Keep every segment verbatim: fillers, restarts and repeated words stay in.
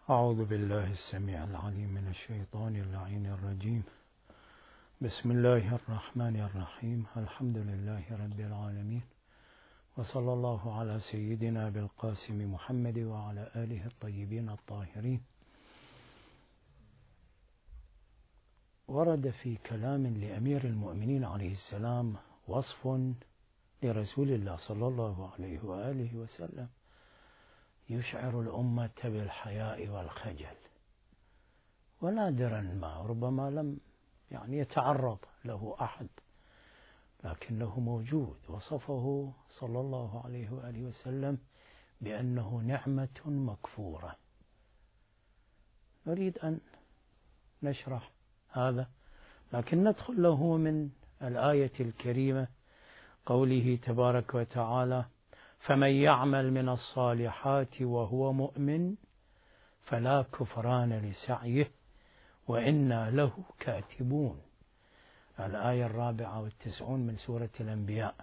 أعوذ بالله السميع العليم من الشيطان اللعين الرجيم. بسم الله الرحمن الرحيم. الحمد لله رب العالمين، وصلى الله على سيدنا بالقاسم محمد وعلى آله الطيبين الطاهرين. ورد في كلام لأمير المؤمنين عليه السلام وصف لرسول الله صلى الله عليه وآله وسلم يشعر الأمة بالحياء والخجل، ونادرا ما ربما لم يعني يتعرض له أحد، لكنه موجود. وصفه صلى الله عليه وآله وسلم بأنه نعمة مكفورة. نريد أن نشرح هذا، لكن ندخل له من الآية الكريمة، قوله تبارك وتعالى: فمن يعمل من الصالحات وهو مؤمن فلا كفران لسعيه وإنا له كاتبون. الآية الرابعة والتسعون من سورة الأنبياء.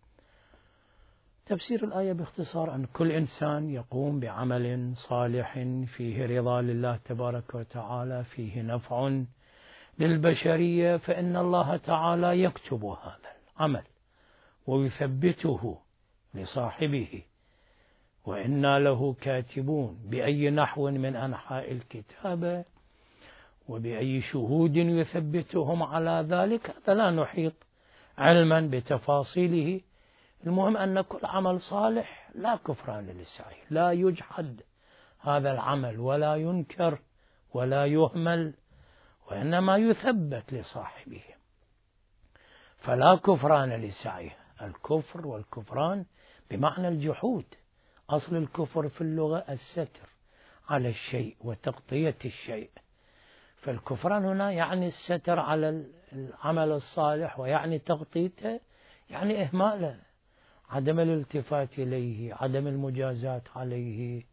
تفسير الآية باختصار أن كل إنسان يقوم بعمل صالح فيه رضا لله تبارك وتعالى، فيه نفع للبشرية، فإن الله تعالى يكتب هذا العمل ويثبته لصاحبه، وإنا له كاتبون. بأي نحو من أنحاء الكتابة وبأي شهود يثبتهم على ذلك، هذا لا نحيط علما بتفاصيله. المهم أن كل عمل صالح لا كفران للسعي، لا يجحد هذا العمل ولا ينكر ولا يهمل، وإنما يثبت لصاحبه. فلا كفران لسعيه. الكفر والكفران بمعنى الجحود. أصل الكفر في اللغة الستر على الشيء وتغطية الشيء، فالكفران هنا يعني الستر على العمل الصالح، ويعني تغطيته، يعني إهماله، عدم الالتفات إليه، عدم المجازات عليه،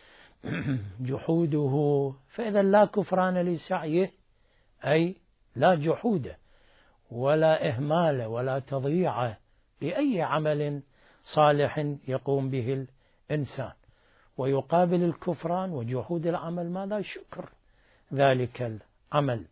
جحوده. فإذا لا كفران لسعيه أي لا جحوده ولا إهمال ولا تضييع لأي عمل صالح يقوم به الإنسان. ويقابل الكفران وجحود العمل ماذا؟ شكر ذلك العمل.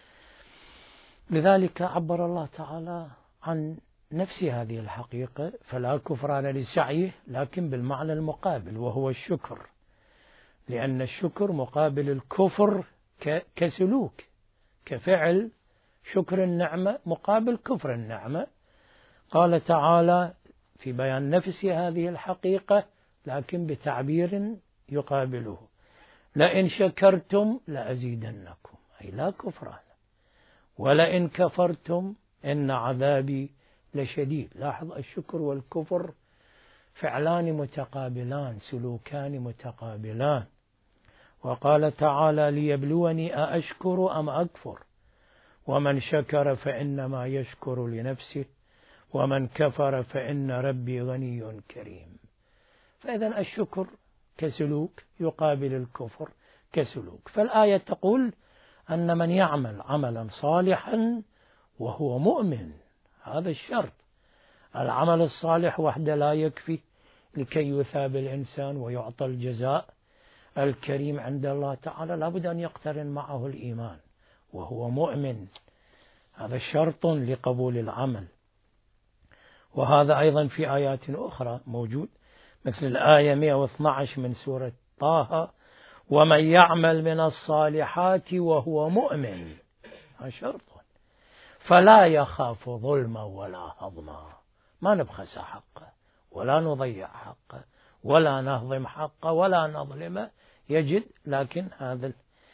لذلك عبر الله تعالى عن نفس هذه الحقيقة: فلا كفران لسعيه، لكن بالمعنى المقابل وهو الشكر، لأن الشكر مقابل الكفر كسلوك، كفعل شكر النعمة مقابل كفر النعمة. قال تعالى في بيان نفس هذه الحقيقة لكن بتعبير يقابله: لئن شكرتم لأزيدنكم، أي لا كفران، ولئن كفرتم إن عذابي لشديد. لاحظ، الشكر والكفر فعلان متقابلان، سلوكان متقابلان. وقال تعالى: ليبلوني أأشكر أم أكفر، ومن شكر فإنما يشكر لنفسه ومن كفر فإن ربي غني كريم. فإذا الشكر كسلوك يقابل الكفر كسلوك. فالآية تقول أن من يعمل عملا صالحا وهو مؤمن، هذا الشرط. العمل الصالح وحده لا يكفي لكي يثاب الإنسان ويعطى الجزاء الكريم عند الله تعالى، لابد أن يقترن معه الإيمان وهو مؤمن. هذا شرط لقبول العمل. وهذا أيضا في آيات أخرى موجود، مثل الآية مئة واثني عشر من سورة طه: ومن يعمل من الصالحات وهو مؤمن، هذا شرط، فلا يخاف ظلما ولا هضما. ما نبخس حقه ولا نضيع حقه ولا نهضم حقه ولا نظلمه، يجد. لكن هذا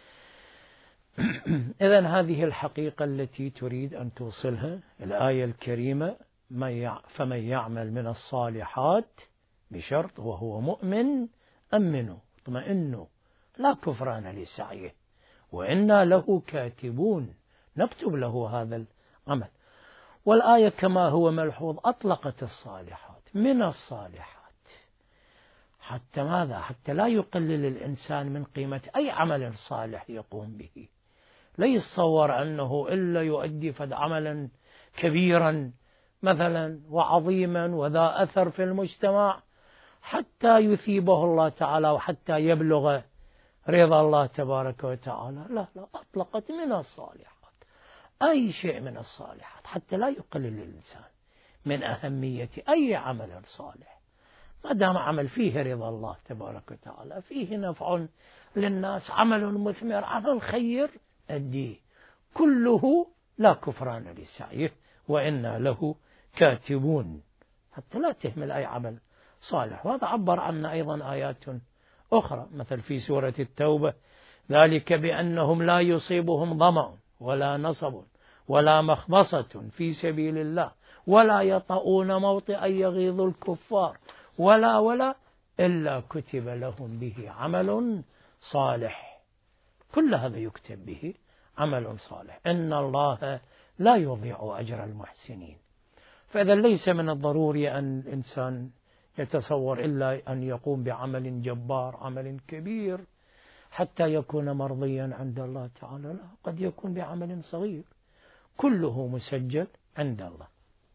إذن هذه الحقيقة التي تريد أن توصلها الآية الكريمة: فمن يعمل من الصالحات، بشرط وهو مؤمن، أمنوا اطمئنوا، لا كفران لسعيه وإنا له كاتبون، نكتب له هذا العمل. والآية كما هو ملحوظ أطلقت الصالحات، من الصالحات، حتى ماذا؟ حتى لا يقلل الإنسان من قيمة أي عمل صالح يقوم به. لا يتصور أنه إلا يؤدي فد عملا كبيرا مثلا وعظيما وذا أثر في المجتمع حتى يثيبه الله تعالى وحتى يبلغ رضا الله تبارك وتعالى، لا لا، أطلقت من الصالحات أي شيء من الصالحات حتى لا يقلل الإنسان من أهمية أي عمل صالح، ما دام عمل فيه رضا الله تبارك وتعالى، فيه نفع للناس، عمل مثمر، عمل خير، أديه كله لا كفران لسعيه وإنا له كاتبون، حتى لا تهمل أي عمل صالح. وهذا عبر عنه أيضا آيات أخرى، مثل في سورة التوبة: ذلك بأنهم لا يصيبهم ظمأ ولا نصب ولا مخمصة في سبيل الله ولا يطؤون موطئا يغيظ الكفار ولا ولا إلا كتب لهم به عمل صالح. كل هذا يكتب به عمل صالح، إن الله لا يضيع أجر المحسنين. فإذا ليس من الضروري أن الإنسان يتصور إلا أن يقوم بعمل جبار، عمل كبير حتى يكون مرضيا عند الله تعالى، لا، قد يكون بعمل صغير كله مسجل عند الله.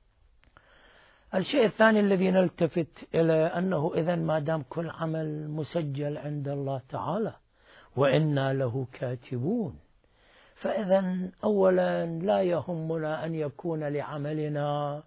الشيء الثاني الذي نلتفت إلى أنه إذا ما دام كل عمل مسجل عند الله تعالى وإنا له كاتبون، فإذا أولا لا يهمنا أن يكون لعملنا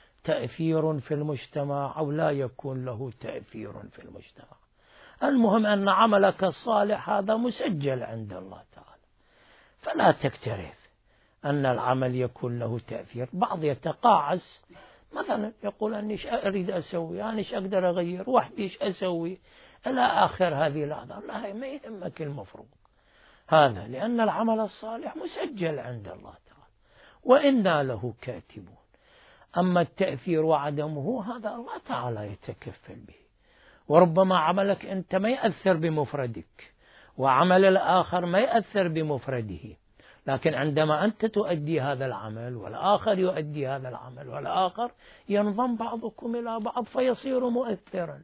تأثير في المجتمع أو لا يكون له تأثير في المجتمع، المهم أن عملك الصالح هذا مسجل عند الله تعالى، فلا تكترث أن العمل يكون له تأثير. بعض يتقاعس مثلا يقول أني إيش أريد أسوي، أنا إيش أقدر أغير، وحدي إيش أسوي إلى آخر هذه الأعذار. لا، ما يهمك المفروض هذا، لأن العمل الصالح مسجل عند الله تعالى وإنا له كاتبون. أما التأثير وعدمه هذا الله تعالى يتكفل به، وربما عملك أنت ما يأثر بمفردك وعمل الآخر ما يأثر بمفرده، لكن عندما أنت تؤدي هذا العمل والآخر يؤدي هذا العمل والآخر، ينضم بعضكم إلى بعض فيصير مؤثرا.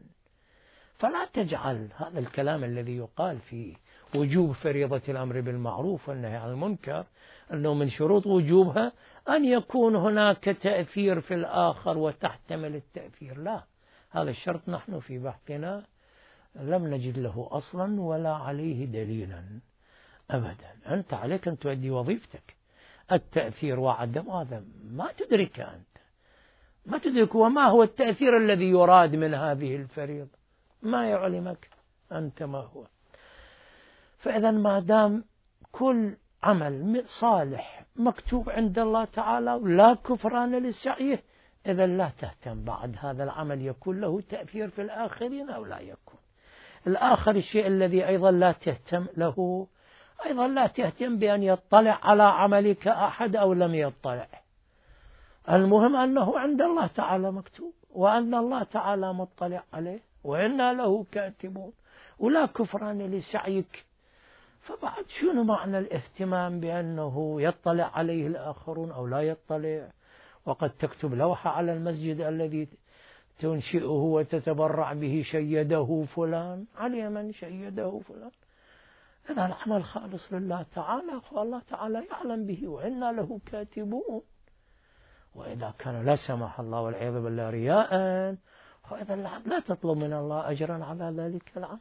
فلا تجعل هذا الكلام الذي يقال في وجوب فريضة الأمر بالمعروف والنهي عن المنكر أنه من شروط وجوبها أن يكون هناك تأثير في الآخر وتحتمل التأثير، لا، هذا الشرط نحن في بحثنا لم نجد له أصلا ولا عليه دليلا أبدا. أنت عليك أن تؤدي وظيفتك، التأثير وعدم هذا ما تدرك، أنت ما تدرك وما هو التأثير الذي يراد من هذه الفريضة، ما يعلمك أنت ما هو. فإذا ما دام كل عمل صالح مكتوب عند الله تعالى لا كفران لسعيه، إذا لا تهتم بعد هذا العمل يكون له تأثير في الآخرين أو لا يكون. الآخر الشيء الذي أيضا لا تهتم له، أيضا لا تهتم بأن يطلع على عملك أحد أو لم يطلع، المهم أنه عند الله تعالى مكتوب وأن الله تعالى مطلع عليه وإنا له كاتبون ولا كفران لسعيك. فبعد شنو معنى الاهتمام بأنه يطلع عليه الآخرون أو لا يطلع؟ وقد تكتب لوحة على المسجد الذي تنشئه وتتبرع به شيده فلان، على من شيده فلان. هذا العمل خالص لله تعالى والله تعالى يعلم به وإنا له كاتبون. وإذا كان لا سمح الله والعياذ بالله رياء، فإذا لا تطلب من الله أجرا على ذلك العمل.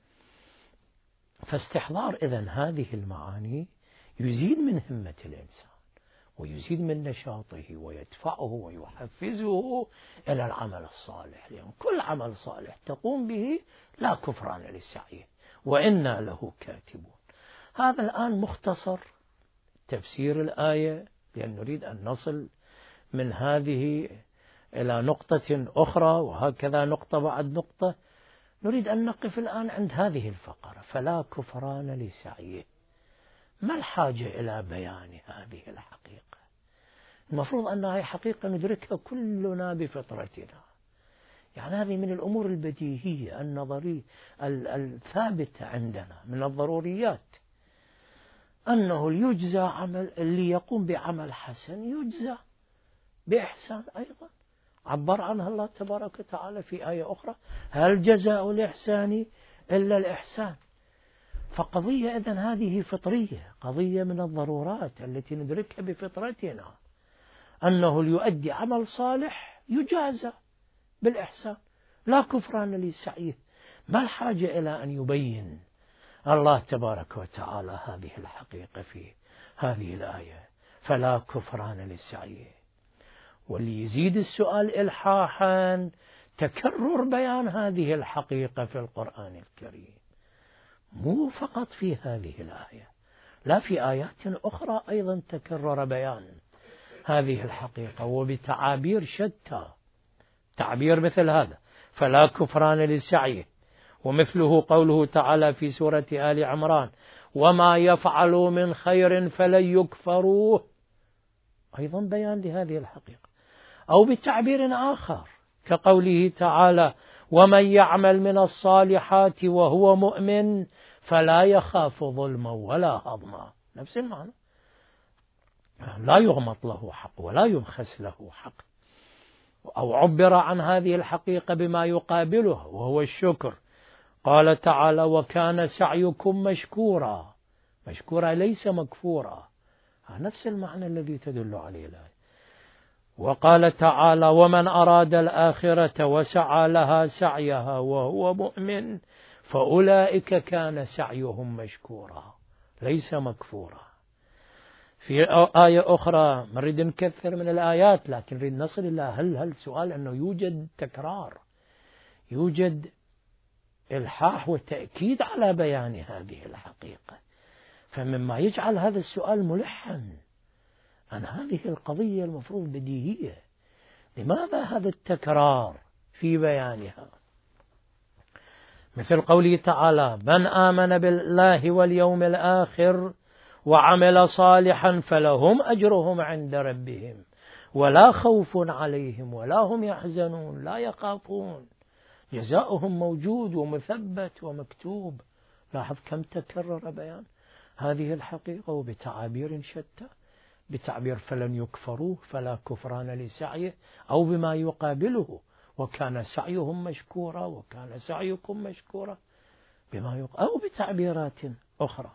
فاستحضار إذن هذه المعاني يزيد من همة الإنسان ويزيد من نشاطه ويدفعه ويحفزه إلى العمل الصالح، لأن كل عمل صالح تقوم به لا كفران لسعيه وإنا له كاتبون. هذا الآن مختصر تفسير الآية، لأن نريد أن نصل من هذه إلى نقطة أخرى وهكذا نقطة بعد نقطة. نريد أن نقف الآن عند هذه الفقرة، فلا كفران لسعيه. ما الحاجة إلى بيان هذه الحقيقة؟ المفروض أنها حقيقة ندركها كلنا بفطرتنا، يعني هذه من الأمور البديهية النظرية الثابتة عندنا من الضروريات، أنه يجزى عمل اللي يقوم بعمل حسن يجزى بإحسان أيضا، عبر عنها الله تبارك وتعالى في آية أخرى: هل جزاء الإحسان إلا الإحسان. فقضية إذن هذه فطرية، قضية من الضرورات التي ندركها بفطرتنا، أنه ليؤدي عمل صالح يجازى بالإحسان لا كفران لسعيه. ما الحاجة إلى أن يبين الله تبارك وتعالى هذه الحقيقة في هذه الآية، فلا كفران للسعي. واللي يزيد السؤال إلحاحا تكرر بيان هذه الحقيقة في القرآن الكريم، مو فقط في هذه الآية، لا في آيات أخرى أيضا تكرر بيان هذه الحقيقة وبتعابير شتى. تعبير مثل هذا فلا كفران للسعي، ومثله قوله تعالى في سورة آل عمران وما يفعلوا من خير فلن يكفروه، أيضا بيان لهذه الحقيقة. أو بتعبير آخر كقوله تعالى ومن يعمل من الصالحات وهو مؤمن فلا يخاف ظلما ولا هضما، نفس المعنى، لا يغمط له حق ولا يبخس له حق. أو عبر عن هذه الحقيقة بما يقابله وهو الشكر، قال تعالى وكان سعيكم مشكورا، مشكورا ليس مكفورا، نفس المعنى الذي تدل عليه الآية. وقال تعالى ومن أراد الآخرة وسعى لها سعيها وهو مؤمن فأولئك كان سعيهم مشكورا ليس مكفورا. في آية أخرى نريد نكثر من الآيات لكن نريد نصل إلى هل هل سؤال أنه يوجد تكرار، يوجد إلحاح وتأكيد على بيان هذه الحقيقة، فمما يجعل هذا السؤال ملحا عن هذه القضية المفروض بديهية، لماذا هذا التكرار في بيانها؟ مثل قوله تعالى من آمن بالله واليوم الآخر وعمل صالحا فلهم أجرهم عند ربهم ولا خوف عليهم ولا هم يحزنون لا يخافون، جزاؤهم موجود ومثبت ومكتوب. لاحظ كم تكرر بيان هذه الحقيقة وبتعابير شتى، بتعبير فلن يكفروه فلا كفران لسعيه، أو بما يقابله وكان سعيهم مشكورا وكان سعيكم مشكورا بما يق... أو بتعبيرات أخرى.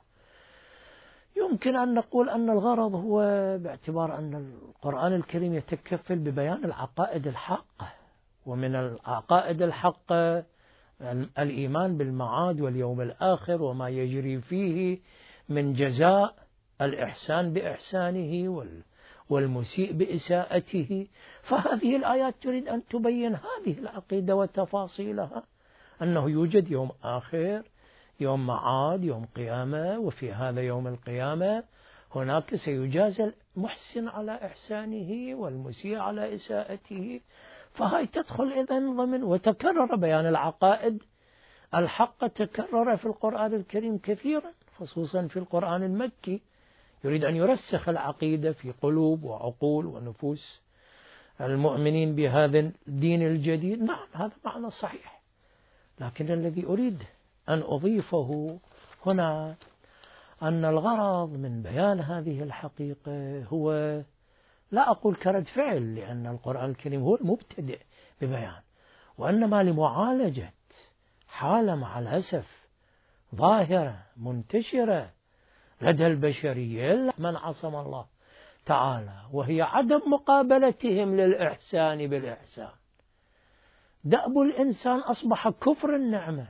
يمكن أن نقول أن الغرض هو باعتبار أن القرآن الكريم يتكفل ببيان العقائد الحقة، ومن العقائد الحقة الإيمان بالمعاد واليوم الآخر وما يجري فيه من جزاء الإحسان بإحسانه والمسيء بإساءته. فهذه الآيات تريد أن تبين هذه العقيدة وتفاصيلها، أنه يوجد يوم آخر، يوم معاد، يوم قيامة، وفي هذا يوم القيامة هناك سيجازى المحسن على إحسانه والمسيء على إساءته. فهي تدخل إذن ضمن وتكرر بيان العقائد الحق، تكرر في القرآن الكريم كثيرا خصوصا في القرآن المكي، يريد أن يرسخ العقيدة في قلوب وعقول ونفوس المؤمنين بهذا الدين الجديد. نعم هذا معنى صحيح، لكن الذي أريد أن أضيفه هنا أن الغرض من بيان هذه الحقيقة هو لا أقول كرد فعل، لأن القرآن الكريم هو المبتدئ ببيان، وإنما لمعالجة حالة مع الأسف ظاهرة منتشرة لدى البشرية من عصم الله تعالى، وهي عدم مقابلتهم للإحسان بالإحسان. دأب الإنسان أصبح كفر النعمة،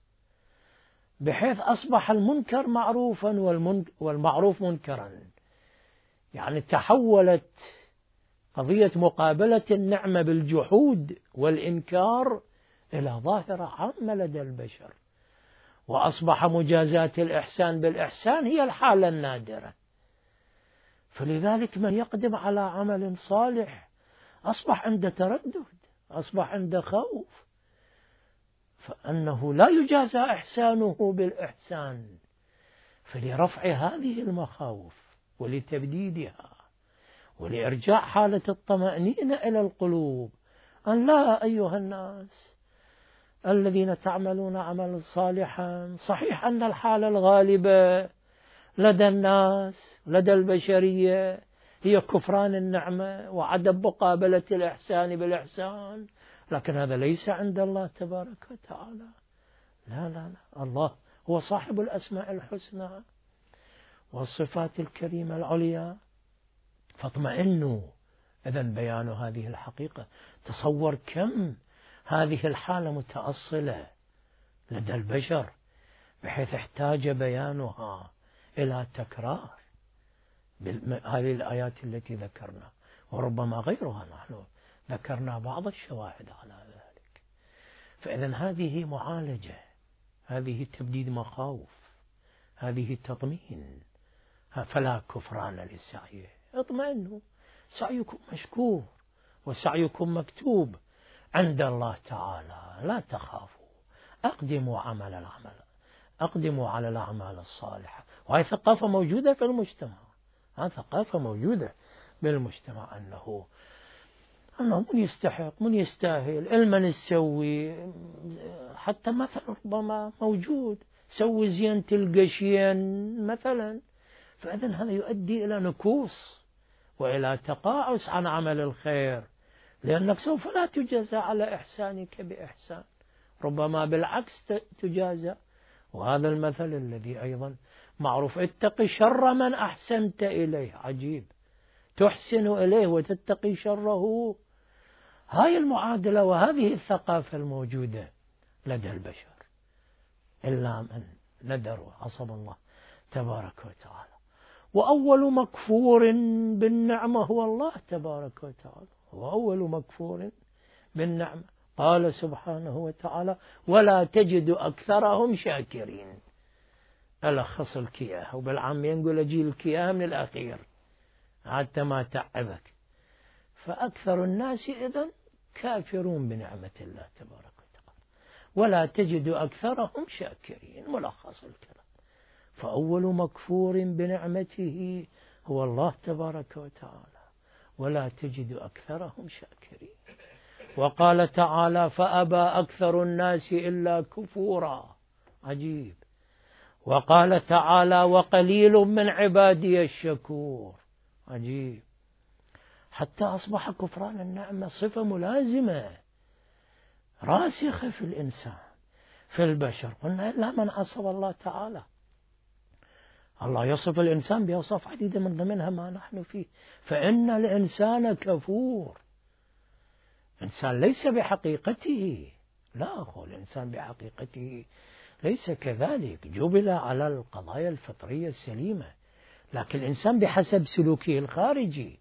بحيث أصبح المنكر معروفا والمعروف منكرا، يعني تحولت قضية مقابلة النعمة بالجحود والإنكار إلى ظاهرة عامة لدى البشر، وأصبح مجازاة الإحسان بالإحسان هي الحالة النادرة. فلذلك من يقدم على عمل صالح أصبح عنده تردد، أصبح عنده خوف، فأنه لا يجازى إحسانه بالإحسان. فلرفع هذه المخاوف ولتبديدها ولإرجاع حالة الطمأنينة إلى القلوب، أن لا أيها الناس الذين تعملون عملا صالحا، صحيح أن الحالة الغالبة لدى الناس لدى البشرية هي كفران النعمة وعدم مقابلة الإحسان بالإحسان، لكن هذا ليس عند الله تبارك وتعالى. لا لا لا، الله هو صاحب الأسماء الحسنى والصفات الكريمة العليا، فاطمئنوا. إذن بيان هذه الحقيقة، تصور كم هذه الحالة متأصلة لدى البشر، بحيث احتاج بيانها إلى تكرار هذه الآيات التي ذكرنا، وربما غيرها، نحن ذكرنا بعض الشواهد على ذلك. فإذن هذه معالجة، هذه تبديد مخاوف، هذه تطمين. فلا كفران للسعي، اطمئنوا، سعيكم مشكور وسعيكم مكتوب عند الله تعالى، لا تخافوا، أقدموا عمل العمل، أقدموا على الأعمال الصالحة. وهي ثقافة موجودة في المجتمع، هذه ثقافة موجودة بالمجتمع، أنه أنه من يستحق، من يستاهل، علما نسوي، حتى مثلا ربما موجود سوي زين تلقى شين مثلا. فإذن هذا يؤدي إلى نكوص وإلى تقاعس عن عمل الخير، لأنك سوف لا تجازى على إحسانك بإحسان، ربما بالعكس تجازى. وهذا المثل الذي أيضا معروف، اتق شر من أحسنت إليه. عجيب، تحسن إليه وتتقي شره. هاي المعادلة وهذه الثقافة الموجودة لدى البشر، إلا من ندروا عصم الله تبارك وتعالى. وأول مكفور بالنعمة هو الله تبارك وتعالى، وأول مكفور بالنعمة. قال سبحانه وتعالى: ولا تجد أكثرهم شاكرين. ألخص الكياه، وبالعام ينقل أجي الكياه من الأخير حتى ما تعبك. فأكثر الناس إذن كافرون بنعمة الله تبارك وتعالى، ولا تجد أكثرهم شاكرين، ملخص الكلام. فأول مكفور بنعمته هو الله تبارك وتعالى، ولا تجد أكثرهم شاكرين. وقال تعالى: فأبى أكثر الناس إلا كفورا. عجيب. وقال تعالى: وقليل من عبادي الشكور. عجيب. حتى أصبح كفران النعمة صفة ملازمة راسخة في الإنسان، في البشر. قلنا إلا من عصى الله تعالى. الله يصف الإنسان بأوصاف عديدة من ضمنها ما نحن فيه، فإن الإنسان كفور. إنسان ليس بحقيقته، لا، هو الإنسان بحقيقته ليس كذلك، جبل على القضايا الفطرية السليمة، لكن الإنسان بحسب سلوكه الخارجي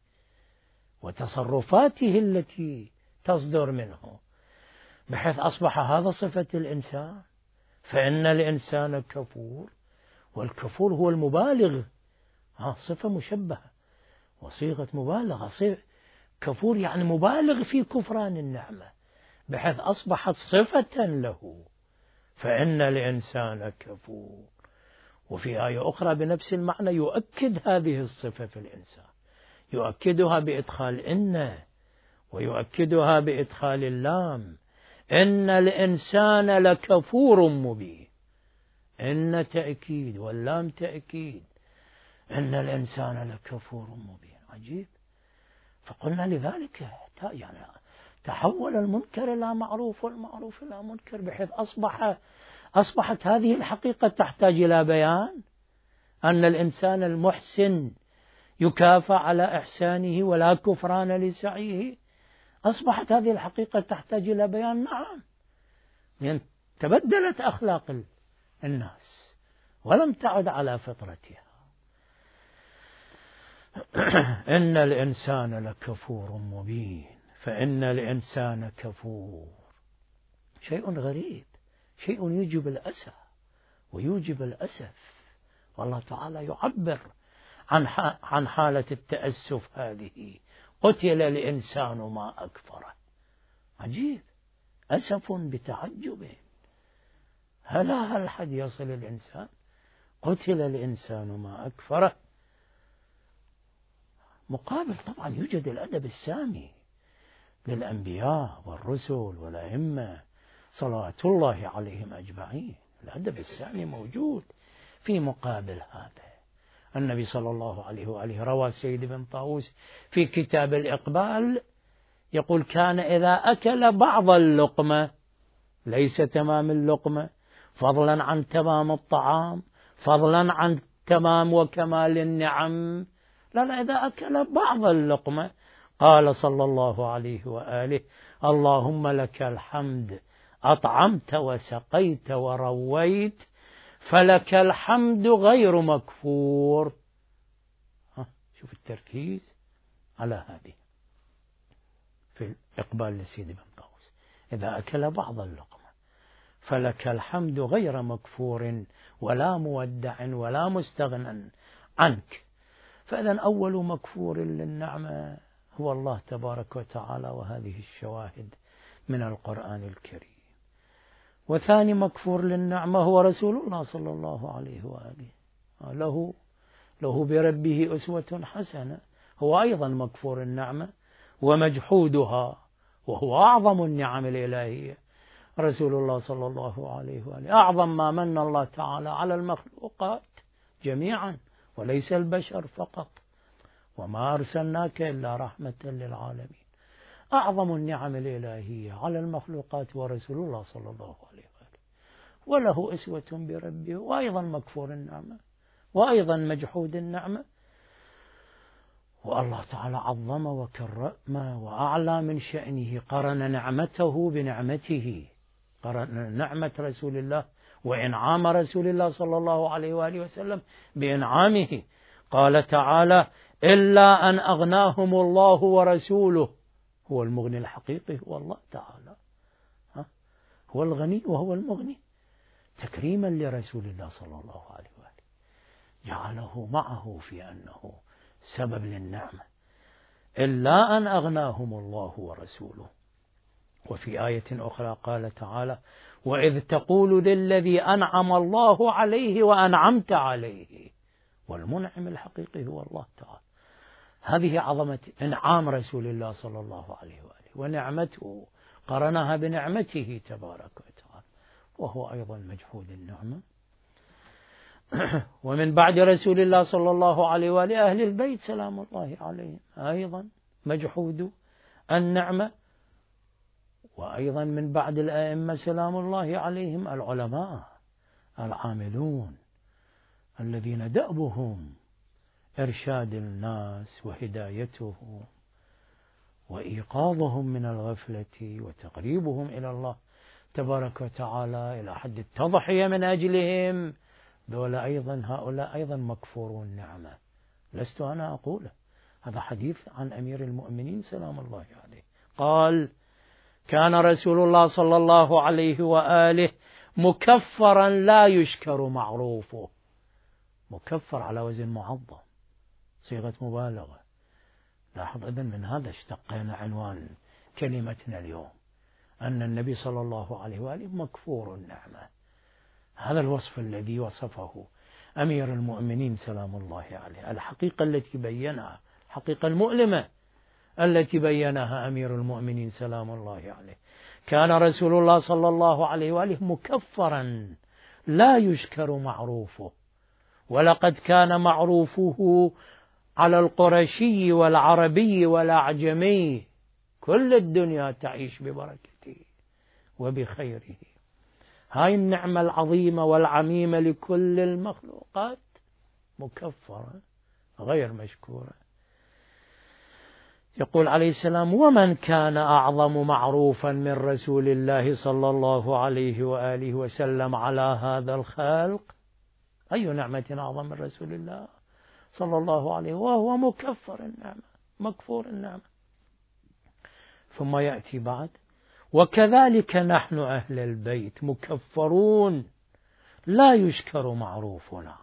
وتصرفاته التي تصدر منه، بحيث أصبح هذا صفة الإنسان. فإن الإنسان كفور، والكفور هو المبالغ، ها صفة مشبهة وصيغة مبالغة. كفور يعني مبالغ في كفران النعمة، بحيث أصبحت صفة له. فإن الإنسان كفور. وفي آية أخرى بنفس المعنى يؤكد هذه الصفة في الإنسان، يؤكدها بإدخال إن، ويؤكدها بإدخال اللام. إن الإنسان لكفور مبين. إن تأكيد واللام تأكيد. إن الإنسان لكفور مبين. عجيب. فقلنا لذلك يعني تحول المنكر إلى معروف والمعروف إلى منكر، بحيث أصبح أصبحت هذه الحقيقة تحتاج إلى بيان، أن الإنسان المحسن يكافى على إحسانه ولا كفران لسعيه. أصبحت هذه الحقيقة تحتاج إلى بيان. نعم، يعني تبدلت أخلاق الناس ولم تعد على فطرتها. إن الإنسان لكفور مبين. فإن الإنسان كفور، شيء غريب، شيء يوجب الأسى ويوجب الأسف. والله تعالى يعبر عن عن حالة التأسف هذه: قتل الإنسان ما أكفره. عجيب، أسف بتعجب. هل هل حد يصل الإنسان؟ قتل الإنسان ما أكفره. مقابل طبعا يوجد الأدب السامي للأنبياء والرسل والأئمة صلوات الله عليهم أجمعين. الأدب السامي موجود في مقابل هذا. النبي صلى الله عليه وآله روى سيد بن طاووس في كتاب الإقبال يقول: كان إذا أكل بعض اللقمة، ليس تمام اللقمة، فضلا عن تمام الطعام، فضلا عن تمام وكمال النعم، لا لا إذا أكل بعض اللقمة قال صلى الله عليه وآله: اللهم لك الحمد، أطعمت وسقيت ورويت، فلك الحمد غير مكفور. ها شوف التركيز على هذه في الإقبال لسيدي بن طاووس. إذا أكل بعض اللقمة فلك الحمد غير مكفور ولا مودع ولا مستغنى عنك. فإذا أول مكفور للنعمة هو الله تبارك وتعالى، وهذه الشواهد من القرآن الكريم. وثاني مكفور للنعمة هو رسول الله صلى الله عليه وآله، له له بربه أسوة حسنة، هو أيضا مكفور النعمة ومجحودها، وهو أعظم النعم الإلهية. رسول الله صلى الله عليه وآله أعظم ما من الله تعالى على المخلوقات جميعا وليس البشر فقط، وما أرسلناك إلا رحمة للعالمين. أعظم النعم الإلهية على المخلوقات ورسول الله صلى الله عليه وآله، وله أسوة بربه، وأيضا مكفور النعمة وأيضا مجحود النعمة. والله تعالى عظم وكرم وأعلى من شأنه، قرن نعمته بنعمته، قرن نعمة رسول الله وإنعام رسول الله صلى الله عليه وآله وسلم بإنعامه. قال تعالى: إلا أن أغناهم الله ورسوله. هو المغني الحقيقي هو الله تعالى، ها؟ هو الغني وهو المغني، تكريما لرسول الله صلى الله عليه وآله جعله معه في أنه سبب للنعمة. إلا أن أغناهم الله ورسوله. وفي آية أخرى قال تعالى: وإذ تقول للذي أنعم الله عليه وأنعمت عليه. والمنعم الحقيقي هو الله تعالى. هذه عظمة إنعام رسول الله صلى الله عليه وآله، ونعمته قرنها بنعمته تبارك وتعالى، وهو أيضا مجحود النعمة. ومن بعد رسول الله صلى الله عليه وآله أهل البيت سلام الله عليهم أيضا مجحود النعمة. وأيضا من بعد الأئمة سلام الله عليهم العلماء العاملون الذين دأبهم إرشاد الناس وهدايتهم وإيقاظهم من الغفلة وتقريبهم إلى الله تبارك وتعالى إلى حد التضحية من أجلهم. دول أيضا هؤلاء أيضا مكفورون النعمة، لست أنا أقوله، هذا حديث عن أمير المؤمنين سلام الله عليه. قال: كان رسول الله صلى الله عليه وآله مكفرا لا يشكر معروفه. مكفر على وزن معظم، صيغة مبالغة. لاحظ إذن من هذا اشتقينا عنوان كلمتنا اليوم، أن النبي صلى الله عليه وآله مكفور النعمة. هذا الوصف الذي وصفه أمير المؤمنين سلام الله عليه، الحقيقة التي بينها، الحقيقة المؤلمة التي بينها أمير المؤمنين سلام الله عليه. كان رسول الله صلى الله عليه وآله مكفرا لا يشكر معروفه، ولقد كان معروفه على القرشي والعربي والأعجمي، كل الدنيا تعيش ببركته وبخيره. هاي النعمة العظيمة والعميمة لكل المخلوقات مكفرة غير مشكورة. يقول عليه السلام: ومن كان أعظم معروفا من رسول الله صلى الله عليه وآله وسلم على هذا الخلق؟ أي نعمة أعظم من رسول الله صلى الله عليه وهو مكفر النعمة مكفور النعمة. ثم يأتي بعد: وكذلك نحن أهل البيت مكفرون لا يشكر معروفنا.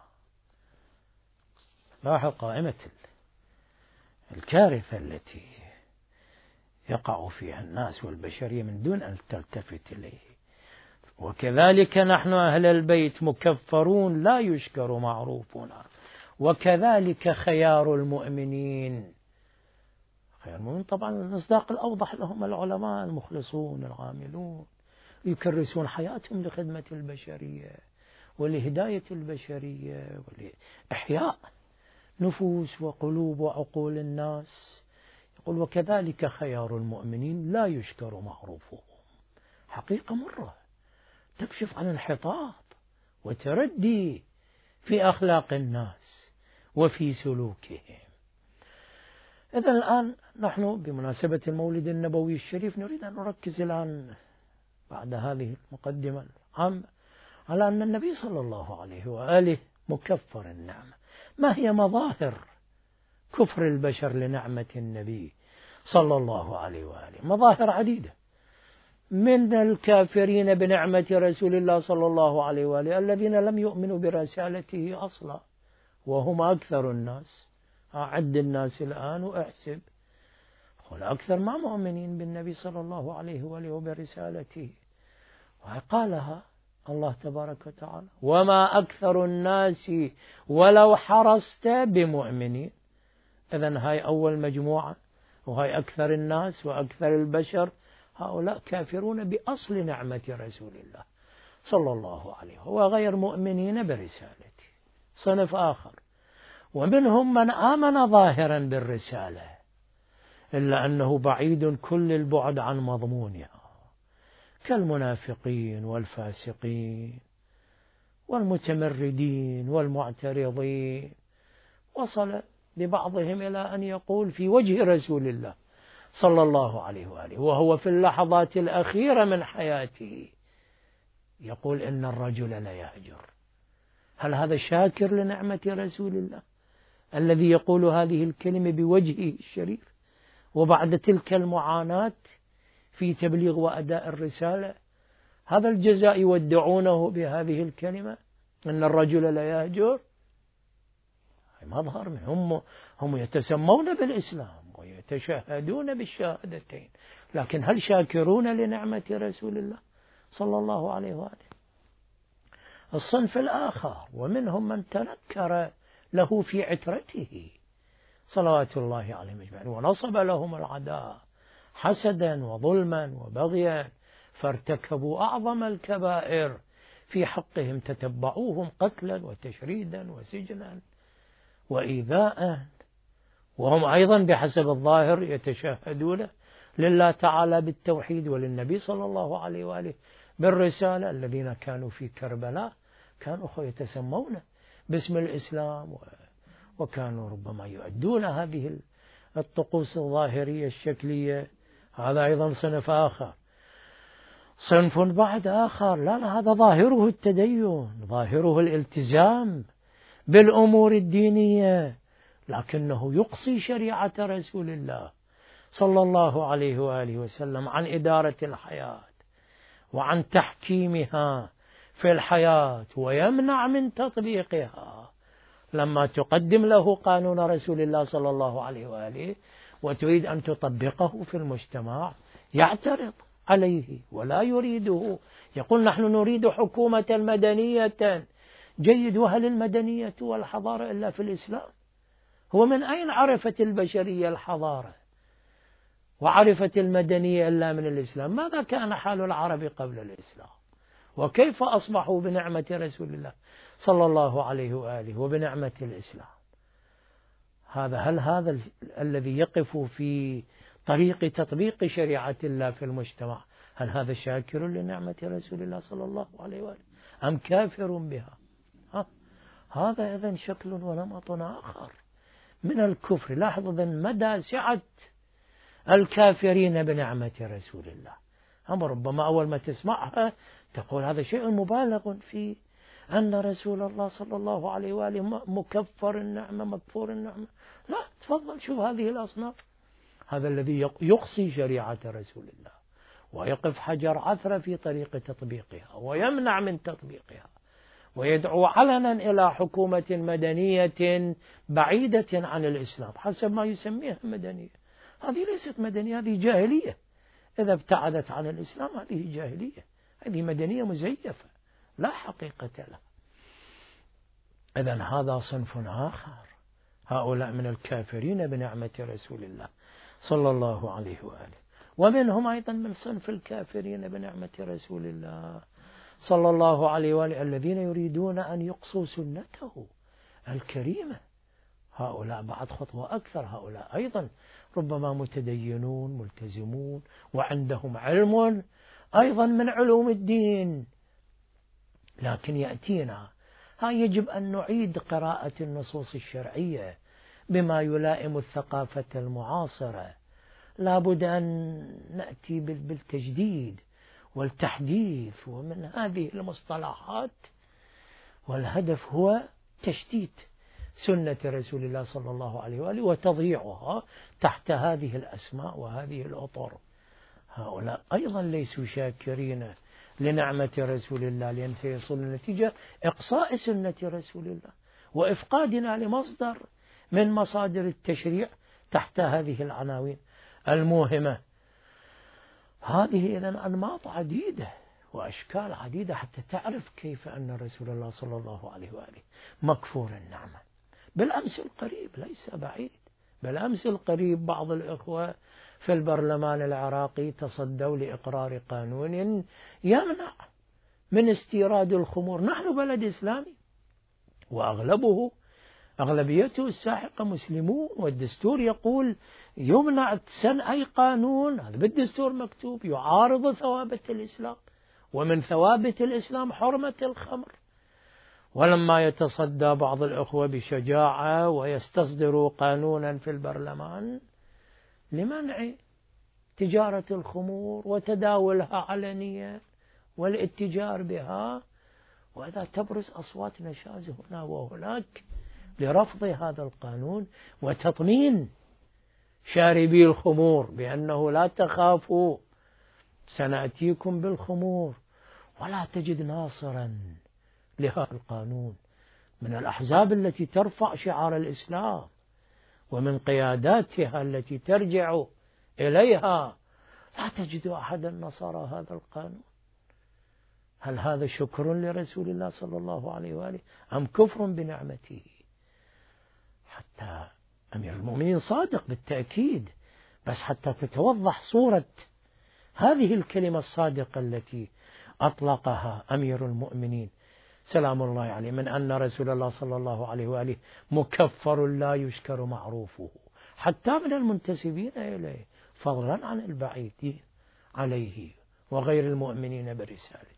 لاحظ قائمة الكارثة التي يقع فيها الناس والبشرية من دون أن تلتفت إليه. وكذلك نحن أهل البيت مكفرون لا يشكر معروفنا، وكذلك خيار المؤمنين. خيار المؤمنين طبعا المصداق الأوضح لهم العلماء المخلصون العاملون، يكرسون حياتهم لخدمة البشرية ولهداية البشرية ولإحياء نفوس وقلوب وعقول الناس. يقول: وكذلك خيار المؤمنين لا يشكر معروفهم. حقيقة مرة تكشف عن انحطاط وتردي في أخلاق الناس وفي سلوكهم. إذن الآن نحن بمناسبة المولد النبوي الشريف نريد أن نركز الآن بعد هذه المقدمة العامة على أن النبي صلى الله عليه وآله مكفر النعمة. ما هي مظاهر كفر البشر لنعمة النبي صلى الله عليه وآله؟ مظاهر عديدة. من الكافرين بنعمة رسول الله صلى الله عليه وآله الذين لم يؤمنوا برسالته أصلا، وهم أكثر الناس. أعد الناس الآن وأحسب، قل أكثر ما مؤمنين بالنبي صلى الله عليه وآله وبرسالته. وقالها الله تبارك وتعالى: وما أكثر الناس ولو حرصت بمؤمنين. إذن هاي أول مجموعة، وهاي أكثر الناس وأكثر البشر، هؤلاء كافرون بأصل نعمة رسول الله صلى الله عليه وآله وغير مؤمنين برسالته. صنف آخر، ومنهم من آمن ظاهرا بالرسالة إلا أنه بعيد كل البعد عن مضمونها، كالمنافقين والفاسقين والمتمردين والمعترضين. وصل ببعضهم إلى أن يقول في وجه رسول الله صلى الله عليه وآله وهو في اللحظات الأخيرة من حياته يقول إن الرجل لا يهجر. هل هذا شاكر لنعمة رسول الله الذي يقول هذه الكلمة بوجهه الشريف وبعد تلك المعاناة في تبليغ وأداء الرسالة؟ هذا الجزاء يودعونه بهذه الكلمة إن الرجل لا يهجر؟ مظهر من هم هم يتسمون بالإسلام ويتشهدون بالشهادتين، لكن هل شاكرون لنعمة رسول الله صلى الله عليه وآله؟ الصنف الآخر، ومنهم من تنكر له في عترته صلوات الله عليه أجمعين ونصب لهم العداء حسدا وظلما وبغيا، فارتكبوا أعظم الكبائر في حقهم، تتبعوهم قتلا وتشريدا وسجنا وإيذاء، وهم أيضا بحسب الظاهر يتشهدون لله تعالى بالتوحيد وللنبي صلى الله عليه وآله بالرسالة. الذين كانوا في كربلاء كانوا يتسمون باسم الإسلام، وكانوا ربما يؤدون هذه الطقوس الظاهرية الشكلية. هذا أيضا صنف آخر. صنف بعد آخر، لا لا هذا ظاهره التدين، ظاهره الالتزام بالأمور الدينية، لكنه يقصي شريعة رسول الله صلى الله عليه وآله وسلم عن إدارة الحياة وعن تحكيمها في الحياة، ويمنع من تطبيقها. لما تقدم له قانون رسول الله صلى الله عليه وآله وتريد أن تطبقه في المجتمع يعترض عليه ولا يريده، يقول نحن نريد حكومة مدنية. جيد، وهل المدنية والحضارة إلا في الإسلام؟ هو من أين عرفت البشرية الحضارة وعرفت المدنية إلا من الإسلام؟ ماذا كان حال العرب قبل الإسلام؟ وكيف أصبحوا بنعمة رسول الله صلى الله عليه وآله وبنعمة الإسلام؟ هذا هل هذا ال... الذي يقف في طريق تطبيق شريعة الله في المجتمع، هل هذا شاكر لنعمة رسول الله صلى الله عليه وآله أم كافر بها؟ ها؟ هذا إذن شكل ونمط آخر من الكفر. لاحظوا مدى سعة الكافرين بنعمة رسول الله. أما ربما أول ما تسمعها تقول هذا شيء مبالغ في أن رسول الله صلى الله عليه وآله مكفر النعمة مكفور النعمة. لا، تفضل شوف هذه الأصناف. هذا الذي يقصي شريعة رسول الله ويقف حجر عثرة في طريق تطبيقها ويمنع من تطبيقها ويدعو علنا إلى حكومة مدنية بعيدة عن الإسلام حسب ما يسميها مدنية. هذه ليست مدنية، هذه جاهلية. إذا ابتعدت عن الإسلام هذه جاهلية، هذه مدنية مزيفة لا حقيقة لها. إذن هذا صنف آخر، هؤلاء من الكافرين بنعمة رسول الله صلى الله عليه وآله. ومنهم أيضا من صنف الكافرين بنعمة رسول الله صلى الله عليه وآله الذين يريدون أن يقصوا سنته الكريمة. هؤلاء بعد خطوة أكثر، هؤلاء أيضا ربما متدينون ملتزمون وعندهم علم أيضا من علوم الدين، لكن يأتينا ها يجب أن نعيد قراءة النصوص الشرعية بما يلائم الثقافة المعاصرة. لا بد أن نأتي بالتجديد والتحديث ومن هذه المصطلحات، والهدف هو تشتيت سنة رسول الله صلى الله عليه وآله وتضييعها تحت هذه الأسماء وهذه الأطر. هؤلاء أيضا ليسوا شاكرين لنعمة رسول الله، لأن سيصل النتيجة إقصاء سنة رسول الله وإفقادنا لمصدر من مصادر التشريع تحت هذه العناوين الموهمة. هذه إذن أنماط عديدة وأشكال عديدة حتى تعرف كيف أن رسول الله صلى الله عليه وآله مكفور النعمة. بالأمس القريب ليس بعيد، بالأمس القريب بعض الإخوة في البرلمان العراقي تصدوا لإقرار قانون يمنع من استيراد الخمور. نحن بلد إسلامي وأغلبه أغلبيته الساحقة مسلمون، والدستور يقول يمنع سن أي قانون، هذا بالدستور مكتوب، يعارض ثوابت الإسلام، ومن ثوابت الإسلام حرمة الخمر. ولما يتصدى بعض الأخوة بشجاعة ويستصدروا قانونا في البرلمان لمنع تجارة الخمور وتداولها علنيا والاتجار بها، وإذا تبرز أصوات نشاز هنا وهناك لرفض هذا القانون وتطمين شاربي الخمور بأنه لا تخافوا سنأتيكم بالخمور. ولا تجد ناصرا لهذا القانون من الأحزاب التي ترفع شعار الإسلام ومن قياداتها التي ترجع إليها، لا تجد أحدا نصر هذا القانون. هل هذا شكر لرسول الله صلى الله عليه وآله أم كفر بنعمته؟ حتى أمير المؤمنين صادق بالتأكيد، بس حتى تتوضح صورة هذه الكلمة الصادقة التي أطلقها أمير المؤمنين سلام الله عليه من أن رسول الله صلى الله عليه وآله مكفر لا يشكر معروفه حتى من المنتسبين إليه، فضلا عن البعيدين عليه وغير المؤمنين برسالته.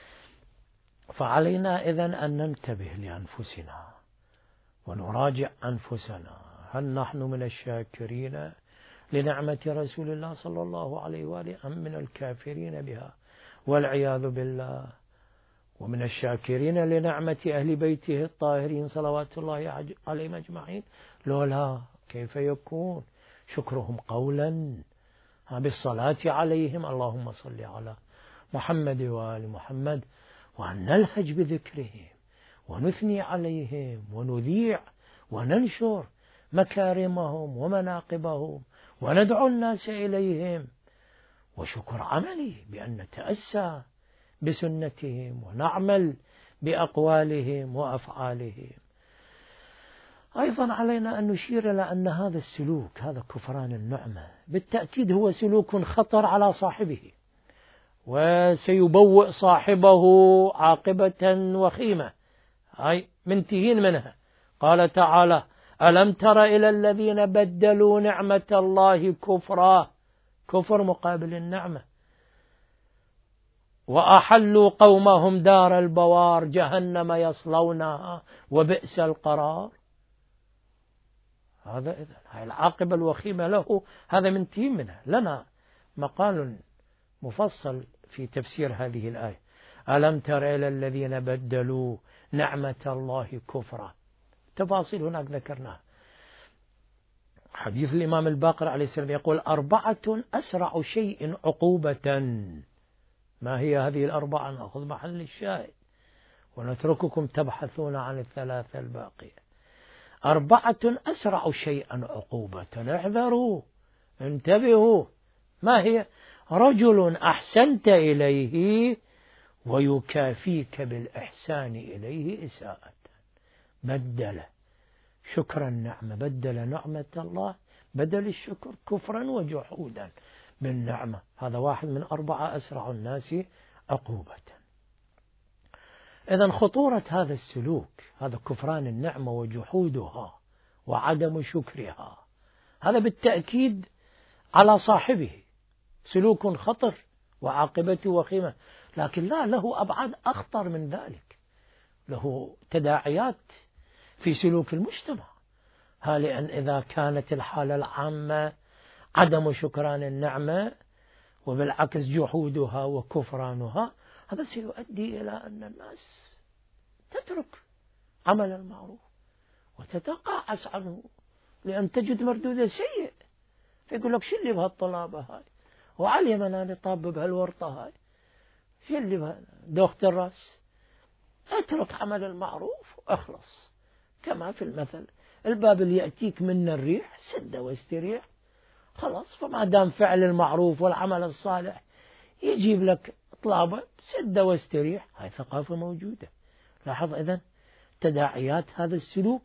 فعلينا إذن أن ننتبه لأنفسنا ونراجع أنفسنا، هل نحن من الشاكرين لنعمة رسول الله صلى الله عليه وآله أم من الكافرين بها والعياذ بالله؟ ومن الشاكرين لنعمة أهل بيته الطاهرين صلوات الله عليهم أجمعين؟ لولا كيف يكون شكرهم قولا بالصلاة عليهم، اللهم صل على محمد وآل محمد، وأن نلهج بذكرهم ونثني عليهم ونذيع وننشر مكارمهم ومناقبهم وندعو الناس إليهم، وشكر عملي بأن نتأسى بسنتهم ونعمل بأقوالهم وأفعالهم. أيضا علينا أن نشير إلى أن هذا السلوك، هذا كفران النعمة، بالتأكيد هو سلوك خطر على صاحبه، وسيبوئ صاحبه عاقبة وخيمة هاي منتهين منها. قال تعالى: ألم تر إلى الذين بدلوا نعمة الله كفرا، كفر مقابل النعمة، وأحلوا قومهم دار البوار جهنم يصلونها وبئس القرار. هذا إذن هاي العاقبة الوخيمة له، هذا منتهين منها. لنا مقال مفصل في تفسير هذه الآية: ألم تر إلى الذين بدلوا نعمة الله كفرا، تفاصيل هناك ذكرناها. حديث الإمام الباقر عليه السلام يقول: أربعة أسرع شيء عقوبة. ما هي هذه الأربعة؟ نأخذ محل الشاهد ونترككم تبحثون عن الثلاثة الباقية. أربعة أسرع شيئا عقوبة، احذروا انتبهوا. ما هي؟ رجل أحسنت إليه ويكافيك بالإحسان إليه إساءة. بدل شكر النعمة، بدل نعمة الله بدل الشكر كفرا وجحودا بالنعمة. هذا واحد من أربعة أسرع الناس عقوبة. إذن خطورة هذا السلوك، هذا كفران النعمة وجحودها وعدم شكرها، هذا بالتأكيد على صاحبه سلوك خطر وعاقبته وخيمة، لكن لا، له أبعاد أخطر من ذلك، له تداعيات في سلوك المجتمع. ها لأن إذا كانت الحالة العامة عدم شكران النعمة وبالعكس جحودها وكفرانها، هذا سيؤدي إلى أن الناس تترك عمل المعروف وتتقاعس عنه، لأن تجد مردوده سيء، فيقول لك شو اللي بهالطلابة هاي، وعلم أنا طاب بهالورطة هاي، شو اللي بها دوخت الرأس، اترك عمل المعروف واخلص. كما في المثل، الباب اللي يأتيك من الريح سد واستريح، خلاص. فما دام فعل المعروف والعمل الصالح يجيب لك طلابة، سد واستريح، هاي ثقافة موجودة. لاحظ إذن تداعيات هذا السلوك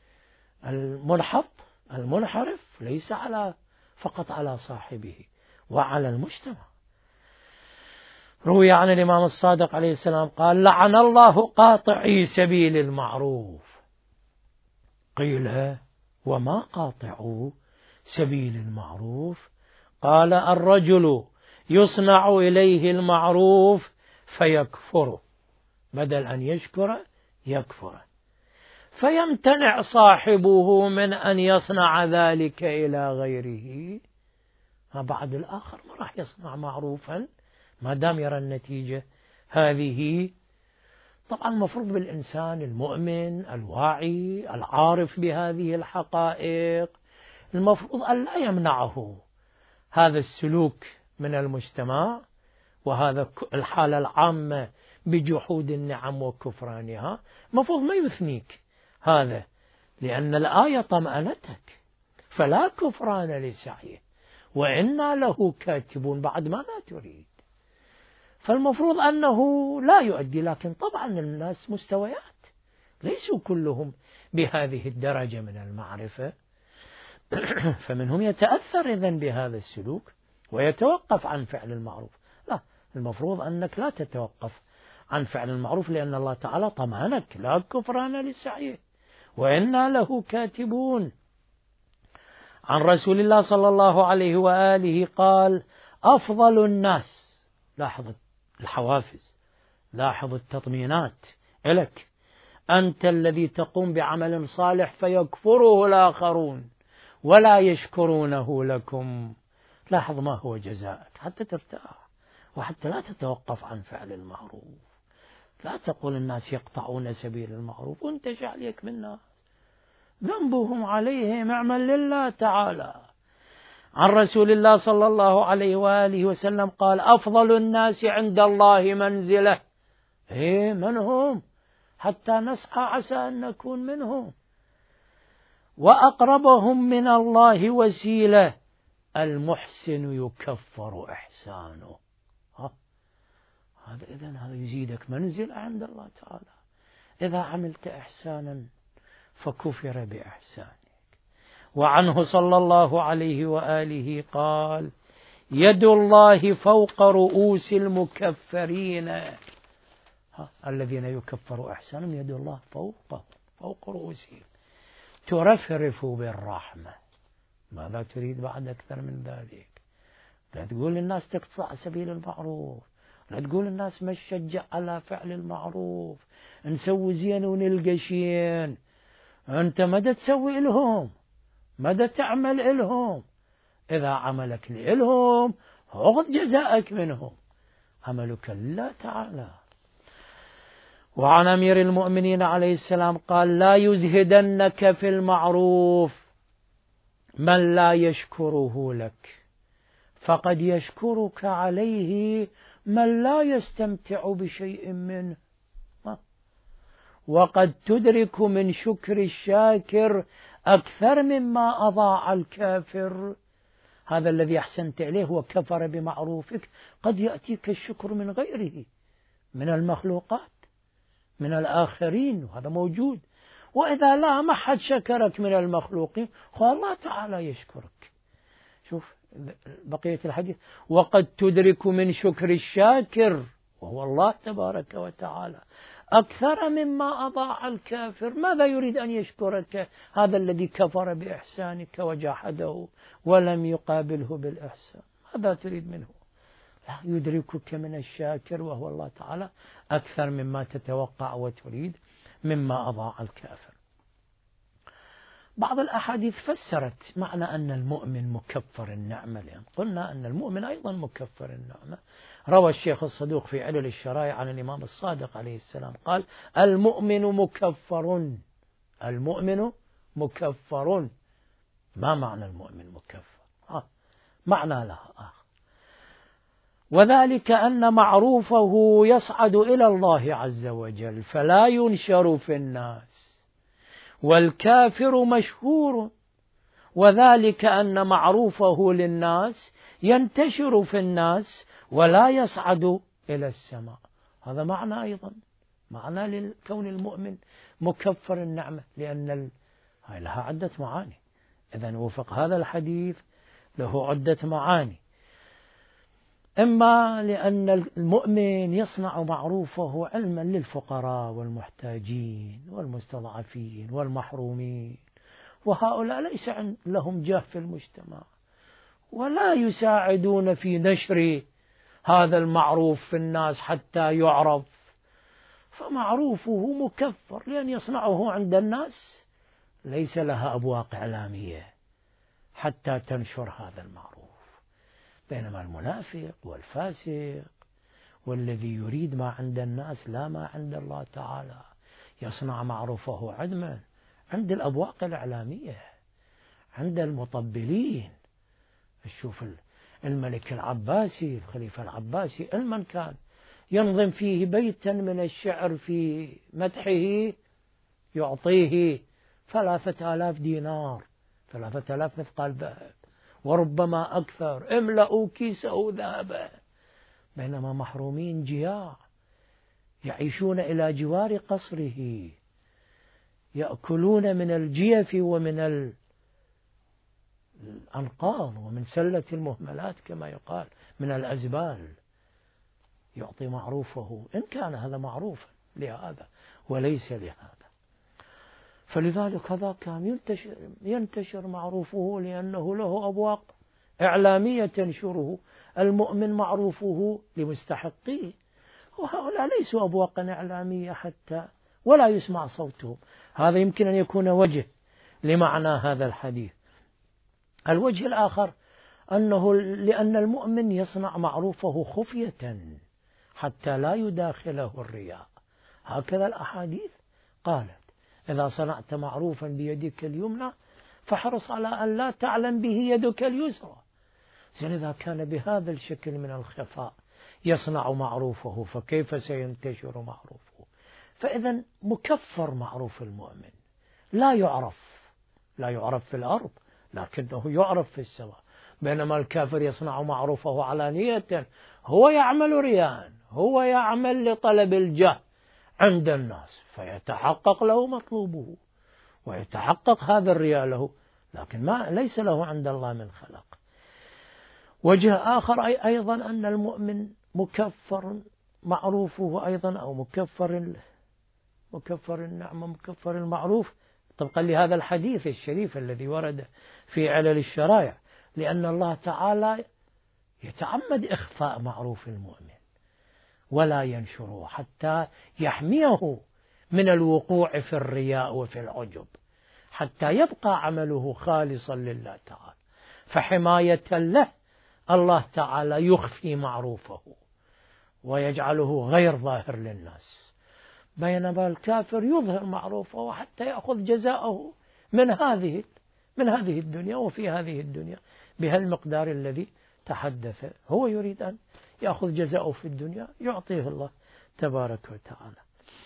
المنحط المنحرف ليس على فقط على صاحبه وعلى المجتمع. روي عن الإمام الصادق عليه السلام قال: لعن الله قاطعي سبيل المعروف. قيل: وما قاطعوا سبيل المعروف؟ قال: الرجل يصنع إليه المعروف فيكفره، بدل أن يشكر يكفره، فيمتنع صاحبه من أن يصنع ذلك إلى غيره. ما بعد الآخر ما راح يصنع معروفا ما دام يرى النتيجة هذه. طبعا المفروض بالإنسان المؤمن الواعي العارف بهذه الحقائق، المفروض أن لا يمنعه هذا السلوك من المجتمع وهذا الحالة العامة بجحود النعم وكفرانها، المفروض ما يثنيك هذا، لأن الآية طمأنتك: فلا كفران لسعيه وإنا له كاتبون، بعد ما لا تريد. فالمفروض أنه لا يؤدي، لكن طبعا الناس مستويات، ليسوا كلهم بهذه الدرجة من المعرفة، فمنهم يتأثر إذن بهذا السلوك ويتوقف عن فعل المعروف. لا، المفروض أنك لا تتوقف عن فعل المعروف، لأن الله تعالى طمأنك: لا كفران لسعيه وإنا له كاتبون. عن رسول الله صلى الله عليه وآله قال: أفضل الناس، لاحظ الحوافز، لاحظ التطمينات إلك، أنت الذي تقوم بعمل صالح فيكفره الآخرون ولا يشكرونه لكم. لاحظ ما هو جزاءك حتى ترتاح وحتى لا تتوقف عن فعل المعروف. لا تقول الناس يقطعون سبيل المعروف وانت شو عليك بالناس، ذنبهم عليهم، اعمل لله تعالى. عن رسول الله صلى الله عليه وآله وسلم قال: أفضل الناس عند الله منزلة، إيه من هم حتى نسعى عسى أن نكون منهم، وأقربهم من الله وسيلة، المحسن يكفر إحسانه. ها؟ هذا إذن هذا يزيدك منزلة عند الله تعالى. إذا عملت إحسانا فكفر بإحسانك. وعنه صلى الله عليه وآله قال: يد الله فوق رؤوس المكفرين، ها الذين يكفروا إحسانهم يد الله فوق فوق رؤوسهم ترفرف بالرحمة. ماذا تريد بعد أكثر من ذلك؟ لا تقول للناس تقطع سبيل المعروف، لا تقول للناس ما تشجع على فعل المعروف، نسوي زين ونلقى شين. أنت مدى تسوي لهم، مدى تعمل إلهم. إذا عملك لإلهم خذ جزاءك منهم، عملك لله تعالى. وعن أمير المؤمنين عليه السلام قال: لا يزهدنك في المعروف من لا يشكره لك، فقد يشكرك عليه من لا يستمتع بشيء منه، وقد تدرك من شكر الشاكر أكثر مما أضاع الكافر. هذا الذي أحسنت إليه وكفر بمعروفك قد يأتيك الشكر من غيره، من المخلوقات، من الآخرين، وهذا موجود. وإذا لا ما حد شكرك من المخلوقين فالله تعالى يشكرك. شوف بقية الحديث: وقد تدرك من شكر الشاكر وهو الله تبارك وتعالى أكثر مما أضاع الكافر. ماذا يريد أن يشكرك هذا الذي كفر بإحسانك وجحده ولم يقابله بالإحسان؟ ماذا تريد منه؟ لا، يدركك من الشاكر وهو الله تعالى أكثر مما تتوقع وتريد مما أضاع الكافر. بعض الأحاديث فسرت معنى أن المؤمن مكفر النعمة، لأن قلنا أن المؤمن أيضا مكفر النعمة. روى الشيخ الصدوق في علل الشرائع عن الإمام الصادق عليه السلام قال: المؤمن مكفر. المؤمن مكفر. ما معنى المؤمن مكفر؟ آه. معنى لها آخر، وذلك أن معروفه يصعد إلى الله عز وجل فلا ينشر في الناس، والكافر مشهور، وذلك أن معروفه للناس ينتشر في الناس ولا يصعد إلى السماء. هذا معنى أيضا، معنى لكون المؤمن مكفر النعمة، لأن ال... هاي لها عدة معاني. إذن وفق هذا الحديث له عدة معاني، إما لأن المؤمن يصنع معروفه علما للفقراء والمحتاجين والمستضعفين والمحرومين، وهؤلاء ليس لهم جاه في المجتمع ولا يساعدون في نشر هذا المعروف في الناس حتى يعرف، فمعروفه مكفر، لأن يصنعه عند الناس ليس لها أبواق إعلامية حتى تنشر هذا المعروف. بينما المنافق والفاسق والذي يريد ما عند الناس لا ما عند الله تعالى يصنع معروفه عدما عند الأبواق الإعلامية، عند المطبلين. نشوف الملك العباسي الخليفة العباسي علما كان ينظم فيه بيتا من الشعر في مدحه يعطيه ثلاثة آلاف دينار، ثلاثة آلاف مثقال ذهب، وربما أكثر، املأوا كيسه ذهبا. بينما محرومين جياع يعيشون إلى جوار قصره، يأكلون من الجيف ومن الأنقاض ومن سلة المهملات كما يقال، من الأزبال. يعطي معروفه إن كان هذا معروفا لهذا وليس لهذا. فلذلك هذا كان ينتشر, ينتشر معروفه لأنه له أبواق إعلامية تنشره. المؤمن معروفه لمستحقيه، وهؤلاء ليسوا أبواقا إعلامية حتى ولا يسمع صوتهم. هذا يمكن أن يكون وجه لمعنى هذا الحديث. الوجه الآخر أنه لأن المؤمن يصنع معروفه خفية حتى لا يداخله الرياء. هكذا الأحاديث قالت: إذا صنعت معروفا بيدك اليمنى فاحرص على أن لا تعلم به يدك اليسرى. إذا كان بهذا الشكل من الخفاء يصنع معروفه فكيف سينتشر معروفه؟ فإذا مكفر معروف المؤمن، لا يعرف، لا يعرف في الأرض لكنه يعرف في السماء. بينما الكافر يصنع معروفه علانية، هو يعمل رياء، هو يعمل لطلب الجاه عند الناس فيتحقق له مطلوبه ويتحقق هذا الرياء له، لكن ما ليس له عند الله من خلق. وجه آخر أي أيضا أن المؤمن مكفر معروفه أيضا، أو مكفر مكفر النعمة مكفر المعروف طبقا لهذا الحديث الشريف الذي ورد في علل الشرائع، لأن الله تعالى يتعمد إخفاء معروف المؤمن ولا ينشره حتى يحميه من الوقوع في الرياء وفي العجب، حتى يبقى عمله خالصا لله تعالى. فحماية له الله تعالى يخفي معروفه ويجعله غير ظاهر للناس، بينما الكافر يظهر معروفه حتى يأخذ جزاءه من هذه من هذه الدنيا وفي هذه الدنيا بهالمقدار الذي تحدث. هو يريد أن يأخذ جزاءه في الدنيا يعطيه الله تبارك وتعالى.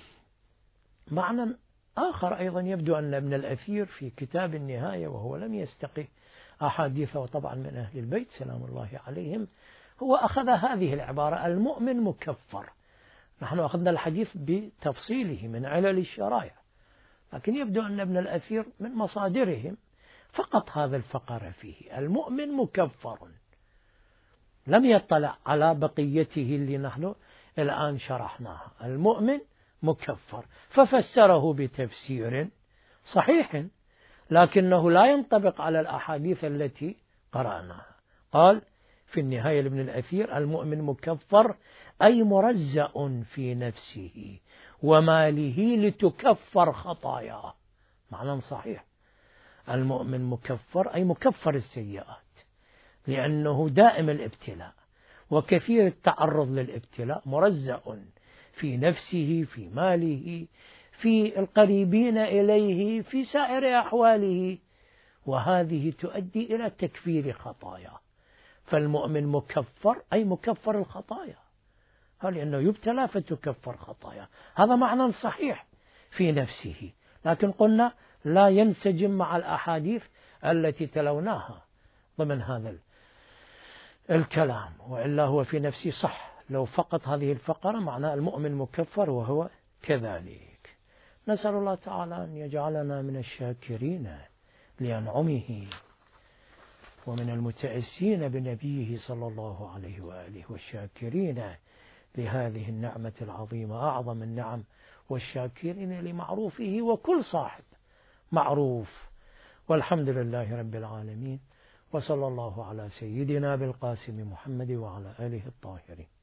معنى آخر أيضا يبدو أن ابن الأثير في كتاب النهاية، وهو لم يستقي أحاديثه طبعا من أهل البيت سلام الله عليهم، هو أخذ هذه العبارة المؤمن مكفر. نحن أخذنا الحديث بتفصيله من علل الشرائع، لكن يبدو أن ابن الأثير من مصادرهم فقط هذا الفقر فيه المؤمن مكفر، لم يطلع على بقيته اللي نحن الآن شرحناها. المؤمن مكفر، ففسره بتفسير صحيح لكنه لا ينطبق على الأحاديث التي قرأناها. قال في النهاية لابن الأثير: المؤمن مكفر أي مرزأ في نفسه وماله لتكفر خطاياه. معنى صحيح، المؤمن مكفر أي مكفر السيئات، لأنه دائم الابتلاء وكثير التعرض للابتلاء، مرزق في نفسه، في ماله، في القريبين إليه، في سائر أحواله، وهذه تؤدي إلى تكفير خطاياه. فالمؤمن مكفر أي مكفر الخطايا، لأنه يبتلى فتكفر خطاياه. هذا معنى صحيح في نفسه، لكن قلنا لا ينسجم مع الأحاديث التي تلوناها ضمن هذا الكلام، وإلا هو في نفسه صح. لو فقط هذه الفقرة معناه المؤمن مكفر وهو كذلك. نسأل الله تعالى أن يجعلنا من الشاكرين لأنعمه ومن المتأسين بنبيه صلى الله عليه وآله، والشاكرين لهذه النعمة العظيمة أعظم النعم، والشاكرين لمعروفه، وكل صاحب معروف. والحمد لله رب العالمين، وصلى الله على سيدنا بالقاسم محمد وعلى آله الطاهرين.